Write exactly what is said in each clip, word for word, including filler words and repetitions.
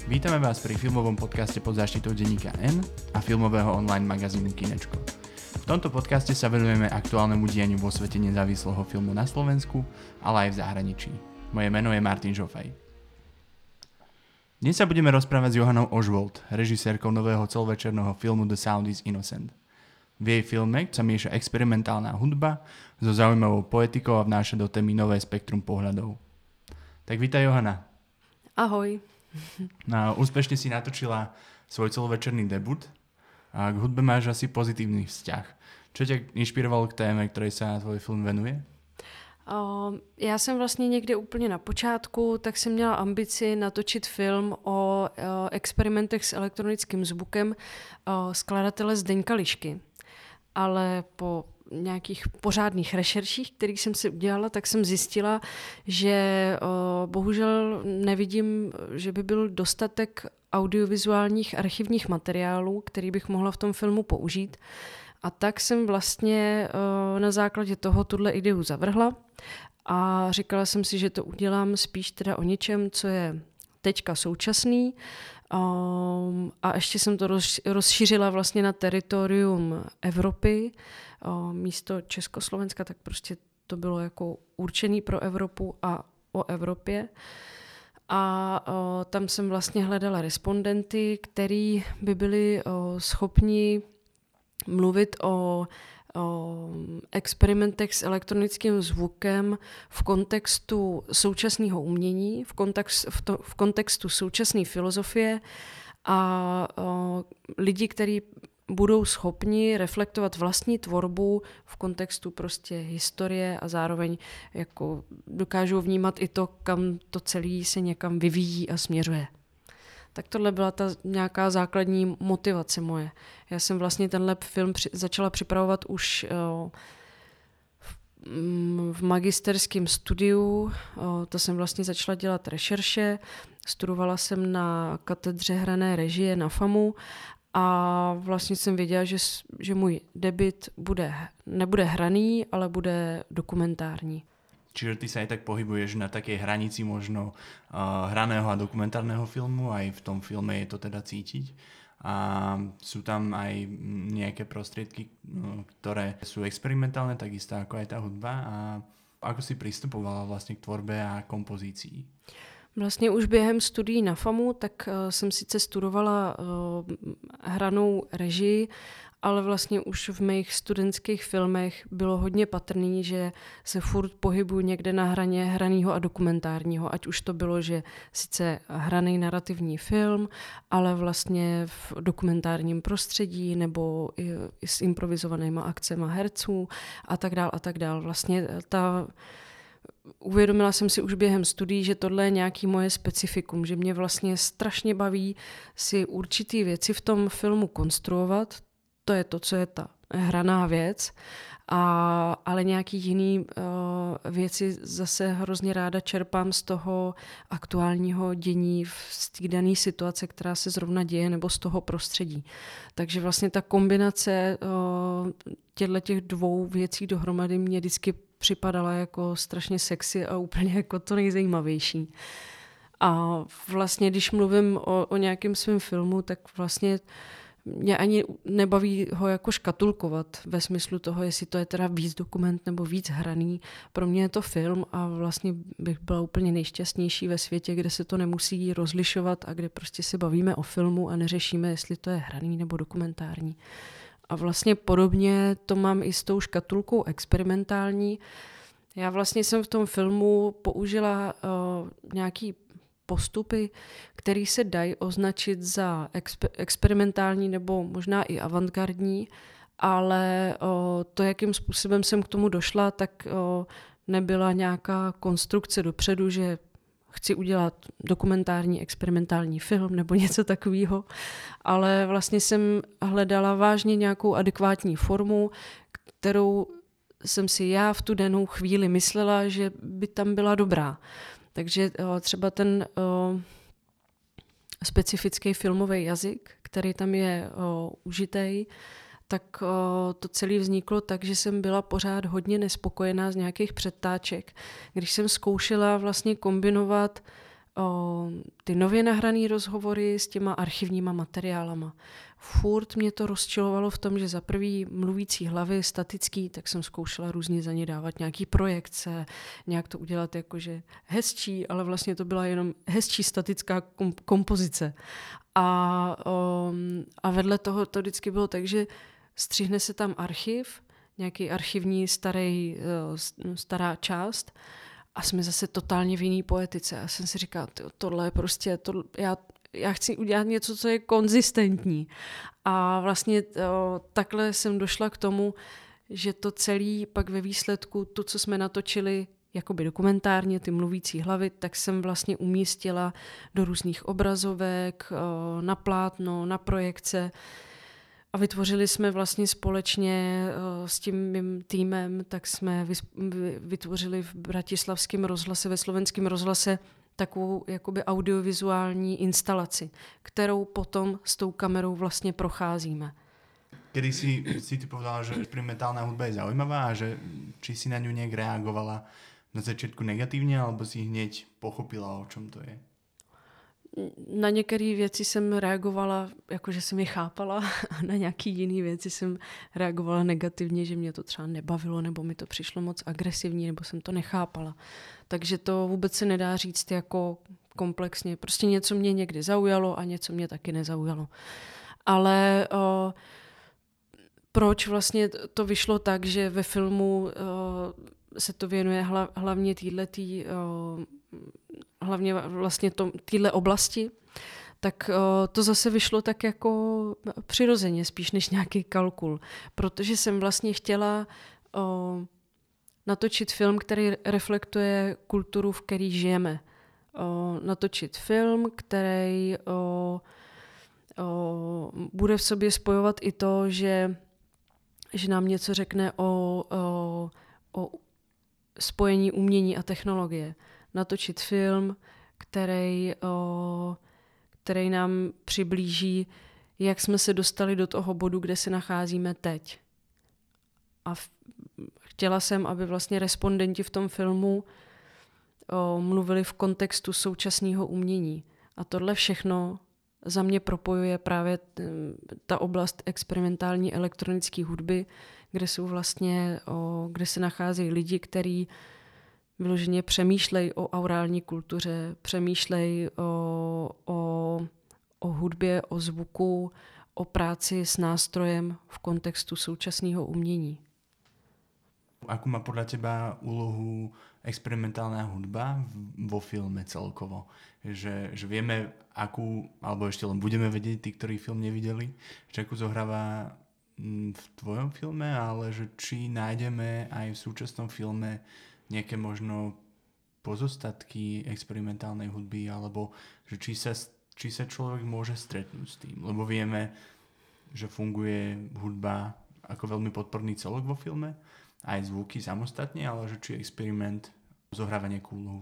Vítame vás pri filmovom podcaste pod záštitou denníka N a filmového online magazínu Kinečko. V tomto podcaste sa venujeme aktuálnemu dianiu vo svete nezávislého filmu na Slovensku, ale aj v zahraničí. Moje meno je Martin Žofaj. Dnes sa budeme rozprávať s Johannou Ožvold, režisérkou nového celovečerného filmu The Sound is Innocent. V jej filme sa mieša experimentálna hudba so zaujímavou poetikou a vnáša do témy nové spektrum pohľadov. Tak vítaj, Johana. Ahoj. No, úspešne si natočila svoj celovečerný debut a k hudbe máš asi pozitívny vzťah. Čo ťa inšpirovalo k téme, ktorej sa tvoj film venuje? Uh, já jsem vlastně někde úplně na počátku, tak jsem měla ambici natočit film o uh, experimentech s elektronickým zvukem uh, skladatele Zdeňka Lišky. Ale po nějakých pořádných rešerších, kterých jsem si udělala, tak jsem zjistila, že uh, bohužel nevidím, že by byl dostatek audiovizuálních archivních materiálů, který bych mohla v tom filmu použít. A tak jsem vlastně uh, na základě toho tuhle ideu zavrhla a říkala jsem si, že to udělám spíš teda o něčem, co je teďka současný. Um, a ještě jsem to roz, rozšířila vlastně na teritorium Evropy. Um, místo Československa, tak prostě to bylo jako určený pro Evropu a o Evropě. A uh, tam jsem vlastně hledala respondenty, který by byli uh, schopni mluvit o, o experimentech s elektronickým zvukem v kontextu současného umění, v, kontext, v, to, v kontextu současné filozofie a o, lidi, kteří budou schopni reflektovat vlastní tvorbu v kontextu prostě historie a zároveň jako dokážou vnímat i to, kam to celé se někam vyvíjí a směřuje. Tak tohle byla ta nějaká základní motivace moje. Já jsem vlastně tenhle film při, začala připravovat už o, v, v magisterském studiu. O, to jsem vlastně začala dělat rešerše. Studovala jsem na katedře hrané režie na FAMu a vlastně jsem věděla, že, že můj debut bude, nebude hraný, ale bude dokumentární. Čiže ty sa aj tak pohybuješ na takej hranici možno uh, hraného a dokumentárneho filmu, aj v tom filme je to teda cítiť. A sú tam aj nejaké prostriedky, ktoré sú experimentálne, takisto ako aj tá hudba. A ako si pristupovala vlastne k tvorbe a kompozícii? Vlastně už během studií na FAMu, tak uh, jsem sice studovala uh, hranou režii, ale vlastně už v mých studentských filmech bylo hodně patrný, že se furt pohybuju někde na hraně hraného a dokumentárního. Ať už to bylo, že sice hraný narrativní film, ale vlastně v dokumentárním prostředí nebo i, i s improvizovanýma akcema herců a tak dál a tak dál. Vlastně ta... Uvědomila jsem si už během studií, že tohle je nějaký moje specifikum, že mě vlastně strašně baví si určitý věci v tom filmu konstruovat. To je to, co je ta hraná věc, a, ale nějaký jiný uh, věci zase hrozně ráda čerpám z toho aktuálního dění z té dané situace, která se zrovna děje, nebo z toho prostředí. Takže vlastně ta kombinace uh, těchto těch dvou věcí dohromady mě vždycky připadala jako strašně sexy a úplně jako to nejzajímavější. A vlastně, když mluvím o, o nějakém svém filmu, tak vlastně mě ani nebaví ho jako škatulkovat ve smyslu toho, jestli to je teda víc dokument nebo víc hraný. Pro mě je to film a vlastně bych byla úplně nejšťastnější ve světě, kde se to nemusí rozlišovat a kde prostě se bavíme o filmu a neřešíme, jestli to je hraný nebo dokumentární. A vlastně podobně to mám i s tou škatulkou experimentální. Já vlastně jsem v tom filmu použila uh, nějaký postupy, které se dají označit za exper- experimentální nebo možná i avantgardní, ale o, to, jakým způsobem jsem k tomu došla, tak o, nebyla nějaká konstrukce dopředu, že chci udělat dokumentární, experimentální film nebo něco takového, ale vlastně jsem hledala vážně nějakou adekvátní formu, kterou jsem si já v tu danou chvíli myslela, že by tam byla dobrá. Takže o, třeba ten o, specifický filmový jazyk, který tam je o, užitej, tak o, to celé vzniklo tak, že jsem byla pořád hodně nespokojená z nějakých předtáček. Když jsem zkoušela vlastně kombinovat o, ty nově nahrané rozhovory s těma archivníma materiálama. Furt mě to rozčilovalo v tom, že za prvý mluvící hlavy, statický, tak jsem zkoušela různě za ně dávat nějaký projekce, nějak to udělat jakože hezčí, ale vlastně to byla jenom hezčí statická kom- kompozice. A, o, a vedle toho to vždycky bylo tak, že střihne se tam archiv, nějaký archivní starý, stará část a jsme zase totálně v jiný poetice. A jsem si říkala, tohle je prostě, to, já, já chci udělat něco, co je konzistentní. A vlastně to, takhle jsem došla k tomu, že to celé pak ve výsledku, to, co jsme natočili jakoby dokumentárně, ty mluvící hlavy, tak jsem vlastně umístila do různých obrazovek, na plátno, na projekce. A vytvořili jsme vlastně společně uh, s tím mým týmem, tak jsme vys- vytvořili v bratislavském rozhlase, ve slovenském rozhlase takovou jakoby audiovizuální instalaci, kterou potom s tou kamerou vlastně procházíme. Kedy si, si ty povedala, že experimentálna hudba je zaujímavá a že či si na ňu nejak reagovala na začiatku negatívne, alebo si hneď pochopila, o čom to je? Na některé věci jsem reagovala, jakože jsem je chápala, a na nějaký jiný věci jsem reagovala negativně, že mě to třeba nebavilo, nebo mi to přišlo moc agresivní, nebo jsem to nechápala. Takže to vůbec se nedá říct jako komplexně. Prostě něco mě někdy zaujalo a něco mě taky nezaujalo. Ale o, proč vlastně to vyšlo tak, že ve filmu o, se to věnuje hla, hlavně týhletý hlavně vlastně téhle oblasti, tak o, to zase vyšlo tak jako přirozeně, spíš než nějaký kalkul. Protože jsem vlastně chtěla o, natočit film, který reflektuje kulturu, v které žijeme. O, natočit film, který o, o, bude v sobě spojovat i to, že, že nám něco řekne o, o, o spojení umění a technologie. Natočit film, který, o, který nám přiblíží, jak jsme se dostali do toho bodu, kde se nacházíme teď. A v, chtěla jsem, aby vlastně respondenti v tom filmu o, mluvili v kontextu současného umění. A tohle všechno za mě propojuje právě ta oblast experimentální elektronické hudby, kde jsou vlastně, o, kde se nacházejí lidi, kteří vyloženě přemýšlej o aurální kultuře, přemýšlej o, o, o hudbě, o zvuku, o práci s nástrojem v kontextu současného umění. Akú má podľa teba úlohu experimentálna hudba vo filme celkovo? Že, že vieme, akú, alebo ešte len budeme vedieť, tí, ktorí film nevideli, že akú zohráva v tvojom filme, ale že či nájdeme aj v súčasnom filme nejaké možno pozostatky experimentálnej hudby, alebo že či sa, či sa človek môže stretnúť s tým. Lebo vieme, že funguje hudba ako veľmi podporný celok vo filme, aj zvuky samostatne, ale že či experiment zohráva nejakú úlohu.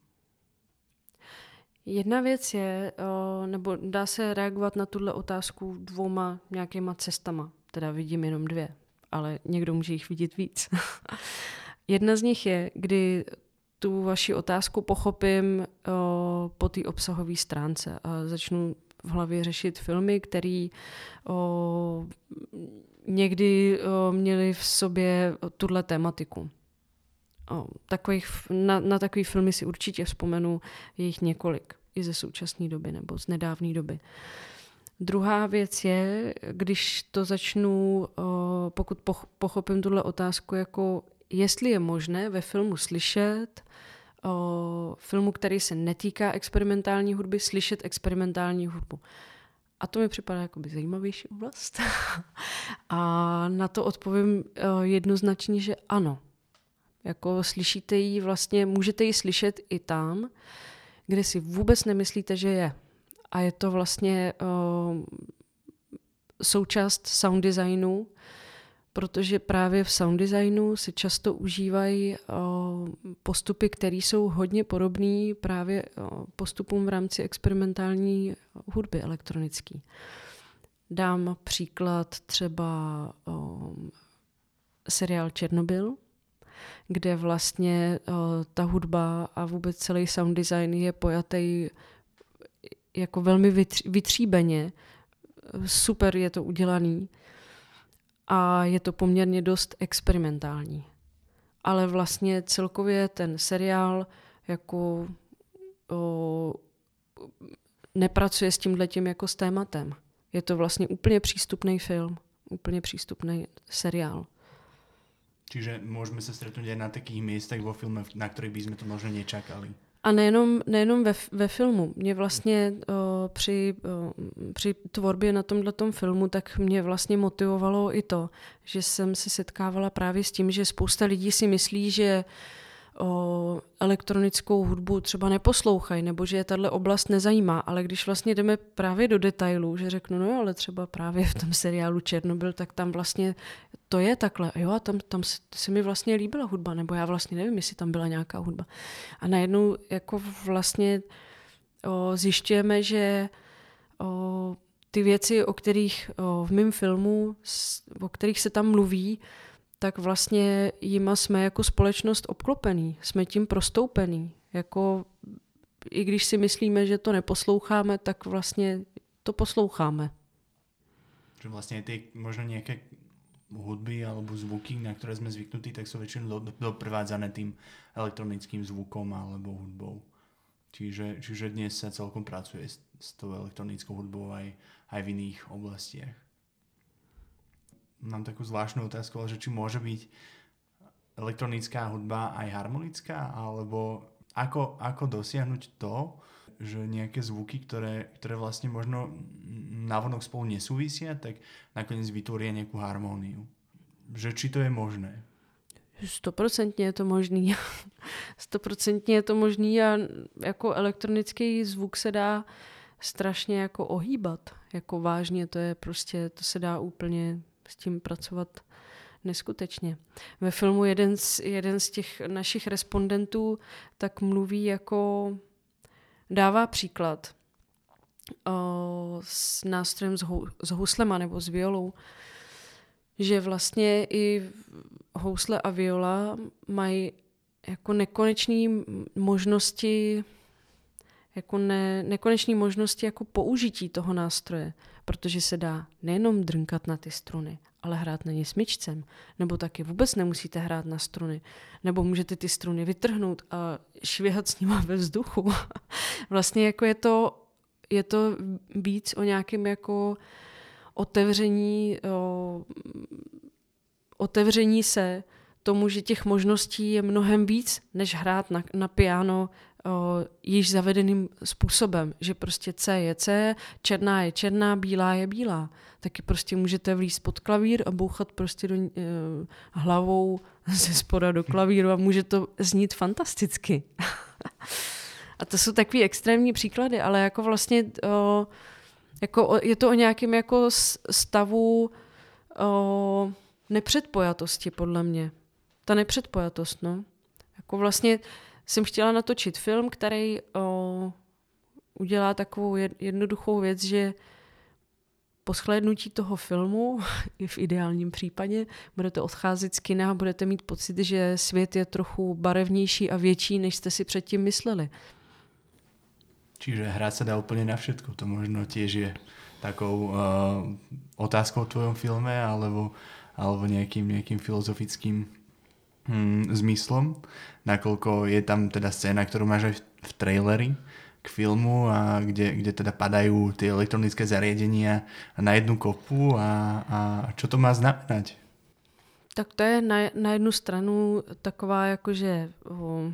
Jedna věc je, nebo dá se reagovat na tuhle otázku dvouma nějakýma cestama. Teda vidím jenom dvě, ale někdo může jich vidět víc. Jedna z nich je, kdy tu vaši otázku pochopím o, po té obsahové stránce a začnu v hlavě řešit filmy, které někdy o, měly v sobě tuhle tématiku. O, takových, na, na takový filmy si určitě vzpomenu, je jich několik, i ze současné doby nebo z nedávné doby. Druhá věc je, když to začnu, o, pokud pochopím tuhle otázku, jako jestli je možné ve filmu slyšet, o, filmu, který se netýká experimentální hudby, slyšet experimentální hudbu. A to mi připadá jakoby zajímavější oblast. A na to odpovím o, jednoznačně, že ano. Jako slyšíte ji vlastně, můžete ji slyšet i tam, kde si vůbec nemyslíte, že je. A je to vlastně o, součást sound designu, protože právě v sound designu si často užívají o, postupy, které jsou hodně podobné právě o, postupům v rámci experimentální hudby elektronické. Dám příklad třeba o, seriál Černobyl, kde vlastně uh, ta hudba a vůbec celý sound design je pojatý jako velmi vytří, vytříbeně. Super je to udělaný a je to poměrně dost experimentální. Ale vlastně celkově ten seriál jako o, nepracuje s tímhletím jako s tématem. Je to vlastně úplně přístupný film, úplně přístupný seriál. Čiže môžeme sa stretnúť aj na takých miestach vo filme, na ktorých by sme to možno nečakali. A nejenom, nejenom ve, ve filmu. Mě vlastně o, při, o, při tvorbě na tomhletom filmu tak mě vlastně motivovalo i to, že jsem se setkávala právě s tím, že spousta lidí si myslí, že o elektronickou hudbu třeba neposlouchají, nebo že je tahle oblast nezajímá, ale když vlastně jdeme právě do detailů, že řeknu, no jo, ale třeba právě v tom seriálu Černobyl, tak tam vlastně to je takhle, jo, a tam, tam se mi vlastně líbila hudba, nebo já vlastně nevím, jestli tam byla nějaká hudba. A najednou jako vlastně o, zjišťujeme, že o, ty věci, o kterých o, v mém filmu, o kterých se tam mluví, tak vlastně jima jsme jako společnost obklopený, jsme tím prostoupený. Jako, i když si myslíme, že to neposloucháme, tak vlastně to posloucháme. Že vlastně ty možno nějaké hudby alebo zvuky, na ktoré sme zvyknutí, tak sú väčšinou doprevádzané tým elektronickým zvukom alebo hudbou. Čiže, čiže dnes sa celkom pracuje s, s tou elektronickou hudbou aj, aj v iných oblastiach. Mám takú zvláštnu otázku, že či môže byť elektronická hudba aj harmonická, alebo ako, ako dosiahnuť to, že nejaké zvuky, ktoré, ktoré vlastne možno navonok spolu nesúvisia, tak nakoniec vytvoria nejakú harmóniu. Že či to je možné? Stoprocentně je to možný. Stoprocentně je to možný a jako elektronický zvuk se dá strašně jako ohýbat. Jako vážně to je prostě, to se dá úplně s tím pracovat neskutečně. Ve filmu jeden z, jeden z těch našich respondentů tak mluví jako, dává příklad o, s nástrojem s, hou, s houslema nebo s violou, že vlastně i housle a viola mají jako nekonečné možnosti, jako ne, nekonečné možnosti jako použití toho nástroje, protože se dá nejenom drnkat na ty struny, ale hrát na ně smyčcem, nebo taky vůbec nemusíte hrát na struny, nebo můžete ty struny vytrhnout a švihat s nima ve vzduchu. Vlastně jako je to, je to víc o nějakém jako otevření, o, otevření se tomu, že těch možností je mnohem víc, než hrát na, na piano o, již zavedeným způsobem, že prostě C je C, černá je černá, bílá je bílá. Taky prostě můžete vlízt pod klavír a bouchat prostě do, e, hlavou ze spoda do klavíru a může to znít fantasticky. A to jsou takový extrémní příklady, ale jako vlastně o, jako je to o nějakém jako stavu o, nepředpojatosti, podle mě. Ta nepředpojatost, no. Jako vlastně jsem chtěla natočit film, který o, udělá takovou jednoduchou věc, že po shlédnutí toho filmu, i v ideálním případě, budete odcházet z kina a budete mít pocit, že svět je trochu barevnější a větší, než jste si předtím mysleli. Čiže hrať sa dá úplne na všetko. To možno tiež je takou uh, otázkou v tvojom filme alebo, alebo nejakým, nejakým filozofickým hm, zmyslom. Nakoľko je tam teda scéna, ktorú máš aj v, v traileri k filmu, a kde, kde teda padajú tie elektronické zariadenia na jednu kopu a, a čo to má znamenať? Tak to je na, na jednu stranu taková jakože o,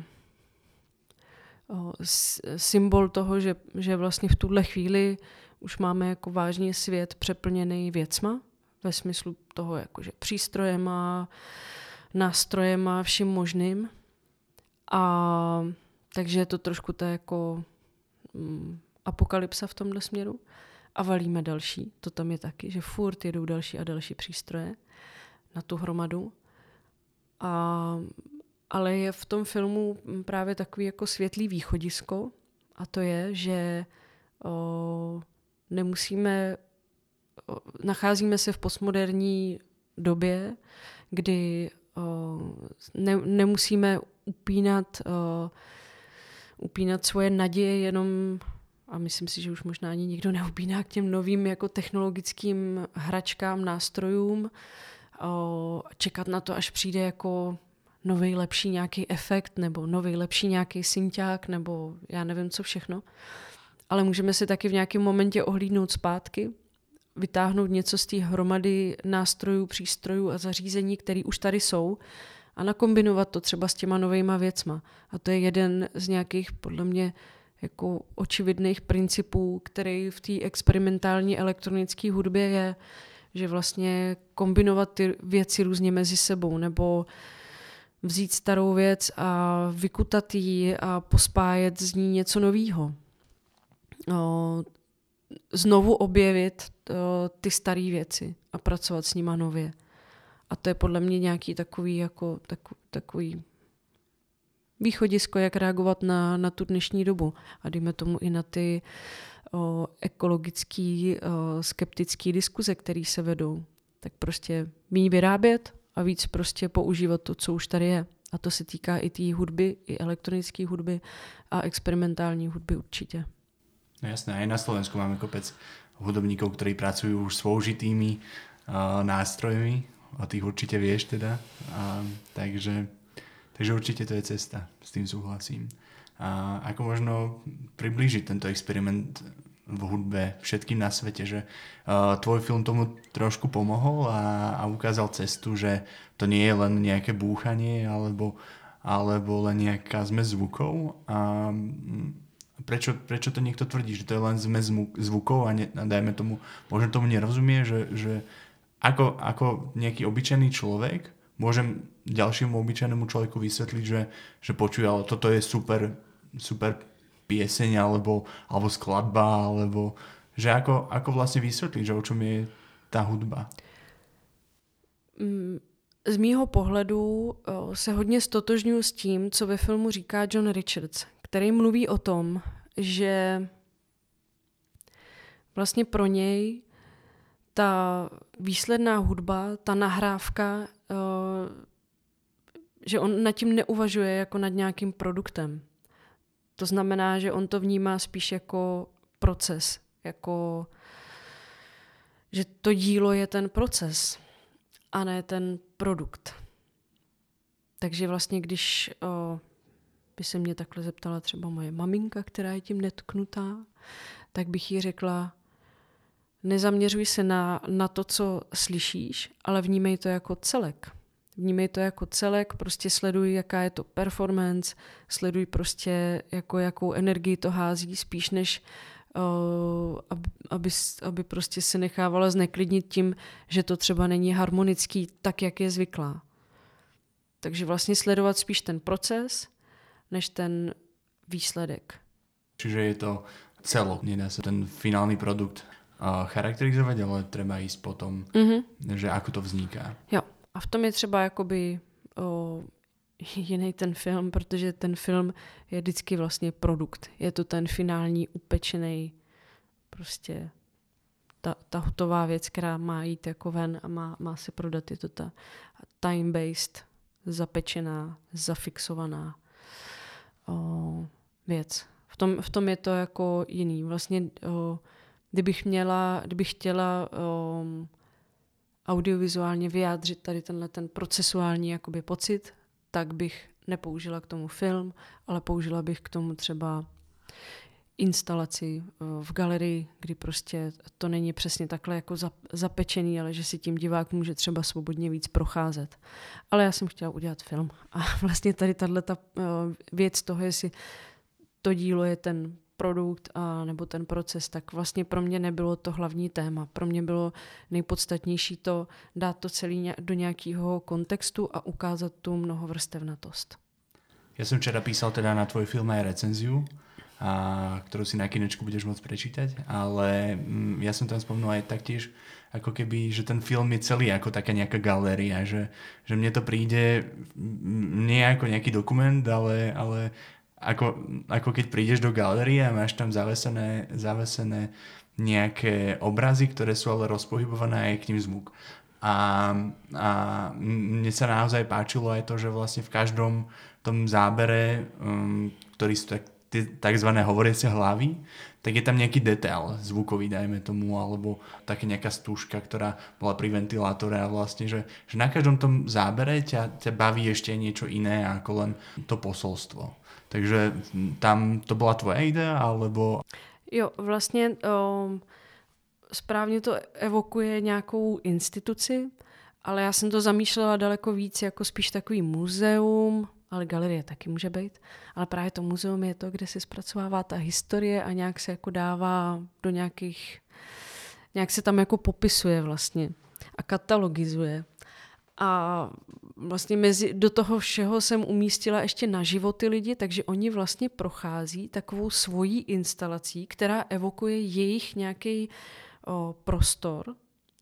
o, symbol toho, že, že vlastně v tuhle chvíli už máme jako vážně svět přeplněný věcma, ve smyslu toho jakože přístrojema, nástrojema, vším možným. A takže je to trošku to jako mm, apokalypsa v tomhle směru. A valíme další, to tam je taky, že furt jedou další a další přístroje na tu hromadu. A, ale je v tom filmu právě takový jako světlý východisko a to je, že o, nemusíme, o, nacházíme se v postmoderní době, kdy ne, nemusíme upínat, upínat svoje naděje jenom, a myslím si, že už možná ani nikdo neupíná k těm novým jako technologickým hračkám, nástrojům, čekat na to, až přijde jako nový lepší nějaký efekt nebo nový lepší nějaký synťák nebo já nevím co všechno. Ale můžeme si taky v nějakém momentě ohlídnout zpátky, vytáhnout něco z té hromady nástrojů, přístrojů a zařízení, které už tady jsou a nakombinovat to třeba s těma novejma věcma. A to je jeden z nějakých, podle mě, jako očividných principů, který v té experimentální elektronické hudbě je, že vlastně kombinovat ty věci různě mezi sebou nebo vzít starou věc a vykutat ji a pospájet z ní něco novýho. Znovu objevit ty staré věci a pracovat s nima nově. A to je podle mě nějaký takový, jako, takový, takový východisko, jak reagovat na, na tu dnešní dobu. A dejme tomu i na ty o, ekologický, o, skeptický diskuze, které se vedou. Tak prostě méně vyrábět a víc prostě používat to, co už tady je. A to se týká i té hudby, i elektronické hudby a experimentální hudby určitě. No jasné, aj na Slovensku máme kopec hudobníkov, ktorí pracujú už s použitými uh, nástrojmi. O tých určite vieš teda. Uh, takže, takže určite to je cesta. S tým súhlasím. A ako možno priblížiť tento experiment v hudbe všetkým na svete, že uh, tvoj film tomu trošku pomohol a, a ukázal cestu, že to nie je len nejaké búchanie alebo, alebo len nejaká zmes zvukov. A Prečo, prečo to niekto tvrdí, že to je len zmes zvukov a, ne, a dajme tomu, možno tomu nerozumie, že, že ako, ako nejaký obyčajný človek môžem ďalšiemu obyčajnému človeku vysvetliť, že, že počuje, ale toto je super, super pieseň alebo, alebo skladba, alebo že ako, ako vlastne vysvetliť, že o čom je tá hudba. Z mýho pohledu se hodně stotožňuji s tím, co ve filmu říká John Richards, který mluví o tom, že vlastně pro něj ta výsledná hudba, ta nahrávka, že on nad tím neuvažuje jako nad nějakým produktem. To znamená, že on to vnímá spíš jako proces, jako že to dílo je ten proces a ne ten produkt. Takže vlastně, když o, by se mě takhle zeptala třeba moje maminka, která je tím netknutá, tak bych jí řekla, nezaměřuj se na, na to, co slyšíš, ale vnímej to jako celek. Vnímej to jako celek, prostě sleduj, jaká je to performance, sleduj prostě, jako, jakou energii to hází, spíš než uh, aby, aby prostě se nechávala zneklidnit tím, že to třeba není harmonický tak, jak je zvyklá. Takže vlastně sledovat spíš ten proces, než ten výsledek. Čiže je to celok, nedá sa ten finálny produkt uh, charakterizovať, ale treba ísť potom, mm-hmm. že ako to vzniká. Jo, a v tom je třeba jakoby o, jiný ten film, protože ten film je vždycky vlastně produkt. Je to ten finální upečený prostě ta, ta hotová věc, která má jít jako ven a má, má se prodat. Je to ta time-based, zapečená, zafixovaná o, věc. V tom, v tom je to jako jiný. Vlastně, o, kdybych měla, kdybych chtěla o, audiovizuálně vyjádřit tady tenhle ten procesuální jakoby pocit, tak bych nepoužila k tomu film, ale použila bych k tomu třeba instalaci v galerii, kdy prostě to není přesně takhle jako zapečený, ale že si tím divák může třeba svobodně víc procházet. Ale já jsem chtěla udělat film. A vlastně tady tato věc toho, jestli to dílo je ten produkt a nebo ten proces, tak vlastně pro mě nebylo to hlavní téma. Pro mě bylo nejpodstatnější to dát to celé do nějakého kontextu a ukázat tu mnohovrstevnatost. Ja som včera písal teda na tvoj film aj recenziu, a, ktorú si na Kinečku budeš môcť prečítať, ale mm, ja som tam spomnul aj taktiež, ako keby, že ten film je celý ako taká nejaká galéria, že, že mne to príde nie ako nejaký dokument, ale, ale ako, ako keď prídeš do galérie a máš tam zavesené, zavesené nejaké obrazy, ktoré sú ale rozpohybované a je k ním zvuk. A, a mne sa naozaj páčilo aj to, že vlastne v každom tom zábere, um, ktorý sú tak, takzvané hovoriace hlavy, tak je tam nejaký detail zvukový, dajme tomu, alebo také nejaká stúžka, ktorá bola pri ventilátore a vlastne, že, že na každom tom zábere ťa, ťa baví ešte niečo iné ako len to posolstvo. Takže tam to bola tvoja idea, alebo... Jo, vlastně um, správně to evokuje nějakou instituci, ale já jsem to zamýšlela daleko víc jako spíš takový muzeum, ale galerie taky může být. Ale právě to muzeum je to, kde se zpracovává ta historie a nějak se jako dává do nějakých, nějak se tam jako popisuje vlastně a katalogizuje. A vlastně mezi, do toho všeho jsem umístila ještě na životy lidi, takže oni vlastně prochází takovou svojí instalací, která evokuje jejich nějaký o, prostor.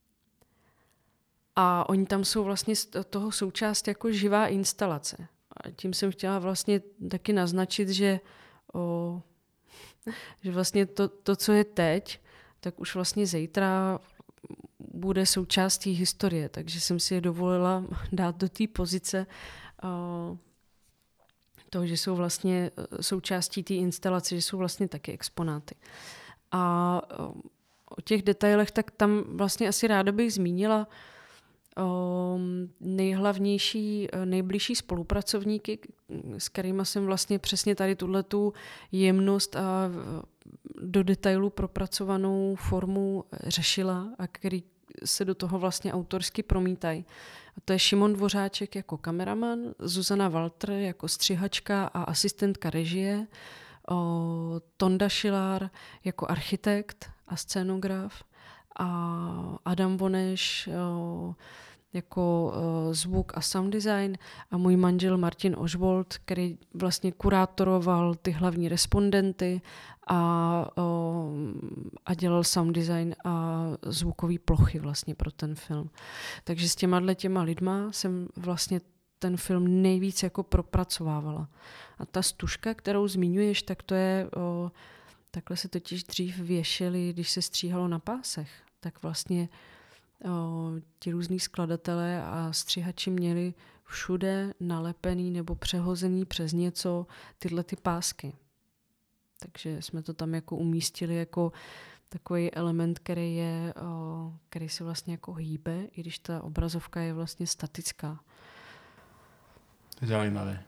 A oni tam jsou vlastně z toho součást jako živá instalace. A tím jsem chtěla vlastně taky naznačit, že, o, že vlastně to, to, co je teď, tak už vlastně zítra bude součástí historie, takže jsem si je dovolila dát do té pozice uh, toho, že jsou vlastně součástí té instalace, že jsou vlastně taky exponáty. A uh, o těch detailech, tak tam vlastně asi ráda bych zmínila uh, nejhlavnější, uh, nejbližší spolupracovníky, s kterými jsem vlastně přesně tady tuhletu jemnost a do detailu propracovanou formu řešila a který se do toho vlastně autorsky promítají. A to je Šimon Dvořáček jako kameraman, Zuzana Walter jako střihačka a asistentka režie, o, Tonda Šilár jako architekt a scénograf a Adam Boneš o, jako o, zvuk a sound design a můj manžel Martin Ožbold, který vlastně kurátoroval ty hlavní respondenty a, o, a dělal sound design a zvukové plochy vlastně pro ten film. Takže s těma těma lidma jsem vlastně ten film nejvíc jako propracovávala. A ta stužka, kterou zmiňuješ, tak to je, o, takhle se totiž dřív věšely, když se stříhalo na pásech, tak vlastně o, ti různý skladatelé a střihači měli všude nalepený nebo přehozený přes něco tyhle ty pásky. Takže jsme to tam jako umístili jako takový element, který je, o, který se vlastně jako hýbe, i když ta obrazovka je vlastně statická. Zaujímavé.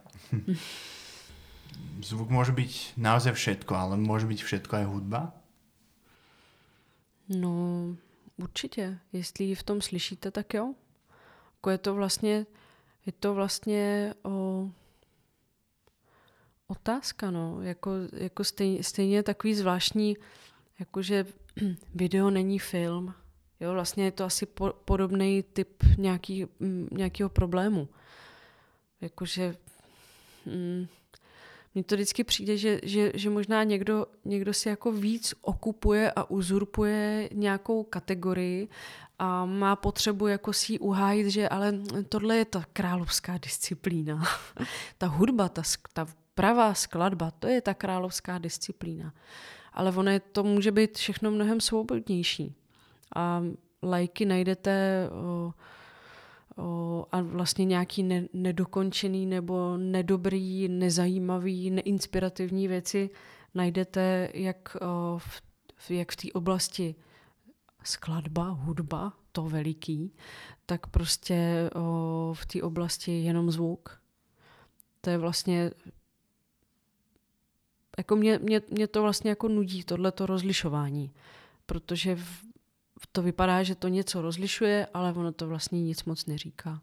Zvuk môže byť naozaj všetko, ale môže byť všetko aj hudba? No, určitě. Jestli ji v tom slyšíte, tak jo. Jako je to vlastně, je to vlastně o, otázka, no. Jako, jako stejně, stejně takový zvláštní, jakože video není film. Jo, vlastně je to asi po, podobný typ nějaký, nějakého problému. Jakože mm, mně to vždycky přijde, že, že, že možná někdo, někdo si jako víc okupuje a uzurpuje nějakou kategorii a má potřebu jako si ji uhájit, že ale tohle je ta královská disciplína. Ta hudba, ta, ta pravá skladba, to je ta královská disciplína. Ale ono je, to může být všechno mnohem svobodnější. A lajky najdete o, o, a vlastně nějaký ne, nedokončený nebo nedobrý, nezajímavý, neinspirativní věci najdete jak, o, v, jak v té oblasti skladba, hudba, to veliký, tak prostě o, v té oblasti jenom zvuk. To je vlastně jako mě, mě, mě to vlastně jako nudí, tohleto rozlišování, protože v, to vypadá, že to něco rozlišuje, ale ono to vlastně nic moc neříká.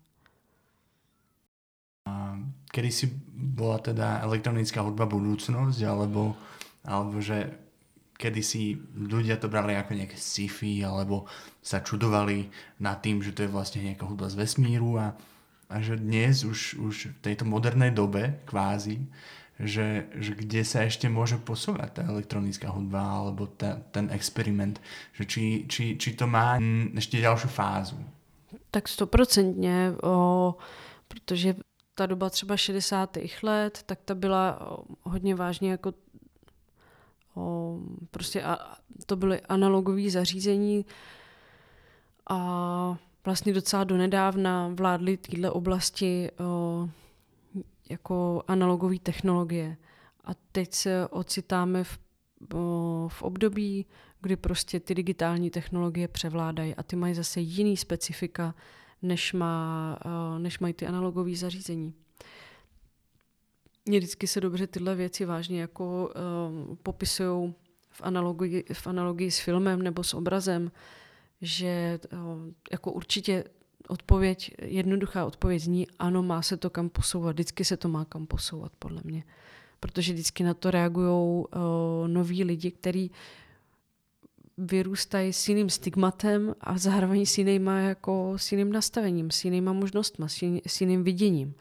Kedy si bola teda elektronická hudba budúcnosť, alebo, alebo že kedy si ľudia to brali ako nejaké sci-fi, alebo sa čudovali nad tým, že to je vlastne nejaká hudba z vesmíru a, a že dnes už, už v tejto modernej dobe kvázi, že, že kde sa ešte môže posúvať tá elektronická hudba alebo ta, ten experiment, že či, či, či to má ešte ďalšiu fázu. Tak stoprocentně, o, protože ta doba třeba šedesátých let, tak ta byla o, hodně vážně jako o, prostě a, to byly analogové zařízení a vlastně docela donedávna vládly této oblasti o, jako analogové technologie. A teď se ocitáme v, o, v období, kdy prostě ty digitální technologie převládají a ty mají zase jiný specifika, než, má, o, než mají ty analogové zařízení. Mně vždycky se dobře tyhle věci vážně jako uh, popisují v analogii, v analogii s filmem nebo s obrazem, že uh, jako určitě odpověď, jednoduchá odpověď zní, ano, má se to kam posouvat, vždycky se to má kam posouvat, podle mě. Protože vždycky na to reagují uh, noví lidi, kteří vyrůstají s jiným stigmatem a zároveň s jinýma, jako, s jiným nastavením, s jinýma možnostma, s, jiný, s jiným viděním.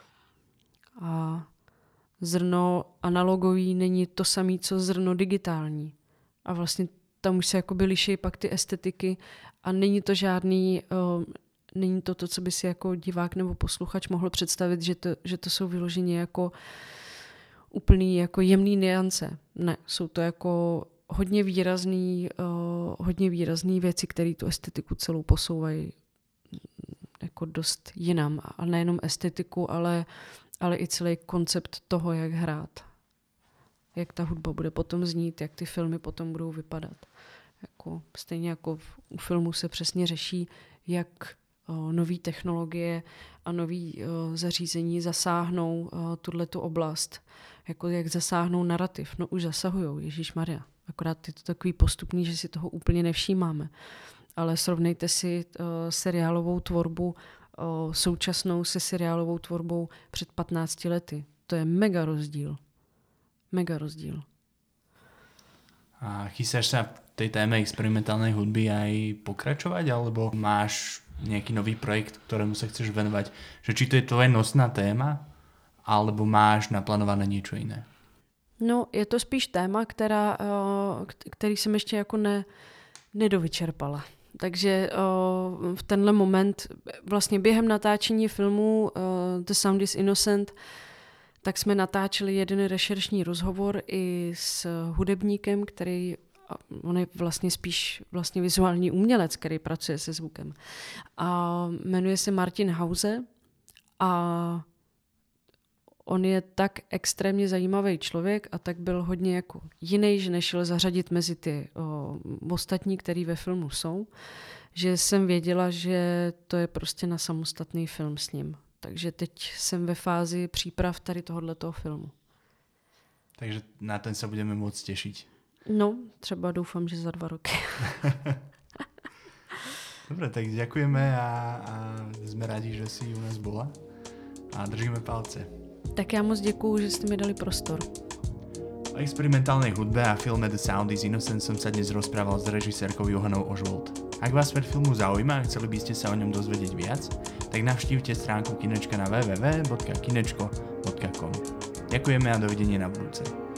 A zrno analogový není to samé, co zrno digitální. A vlastně tam už se jakoby liší pak ty estetiky a není to žádný, uh, není to to, co by si jako divák nebo posluchač mohl představit, že to, že to jsou vyloženě jako úplný jako jemný nuance. Ne, jsou to jako hodně výrazný, uh, hodně výrazný věci, které tu estetiku celou posouvají jako dost jinam. A nejenom estetiku, ale ale i celý koncept toho, jak hrát. Jak ta hudba bude potom znít, jak ty filmy potom budou vypadat. Jako, stejně jako v, u filmu se přesně řeší, jak nové technologie a nové zařízení zasáhnou tuhletu oblast. Jako jak zasáhnou narrativ. No už zasahujou, ježišmarja. Akorát je to takový postupný, že si toho úplně nevšímáme. Ale srovnejte si uh, seriálovou tvorbu současnou se seriálovou tvorbou před patnácti lety. To je mega rozdíl. Mega rozdíl. A chystáš sa v tej téme experimentálnej hudby aj pokračovať, alebo máš nejaký nový projekt, ktorému sa chceš venovať? Že či to je tvoje nosná téma, alebo máš naplánované niečo iné? No, je to spíš téma, která, který jsem ještě jako ne, nedovyčerpala. Takže uh, v tenhle moment, vlastně během natáčení filmu uh, The Sound is Innocent, tak jsme natáčeli jeden rešeršní rozhovor i s hudebníkem, který, on je vlastně spíš vlastně vizuální umělec, který pracuje se zvukem. A jmenuje se Martin Hause a on je tak extrémně zajímavý člověk a tak byl hodně jako jiný, že nešel zařadit mezi ty o, ostatní, který ve filmu jsou, že jsem věděla, že to je prostě na samostatný film s ním. Takže teď jsem ve fázi příprav tady tohoto filmu. Takže na ten se budeme moc těšit. No, třeba doufám, že za dva roky. Dobre, tak ďakujeme a, a sme rádi, že si u nás bola a držíme palce. Tak já moc děkuju, že jste mi dali prostor. O experimentálnej hudbe a filme The Sound is Innocent som sa dnes rozprával s režisérkou Johanou Ožvold. Ak vás svet filmu zaujíma a chceli by ste sa o ňom dozvedieť viac, tak navštívte stránku Kinečka na w w w bodka kinečko bodka com. Ďakujeme a dovidenia na budúce.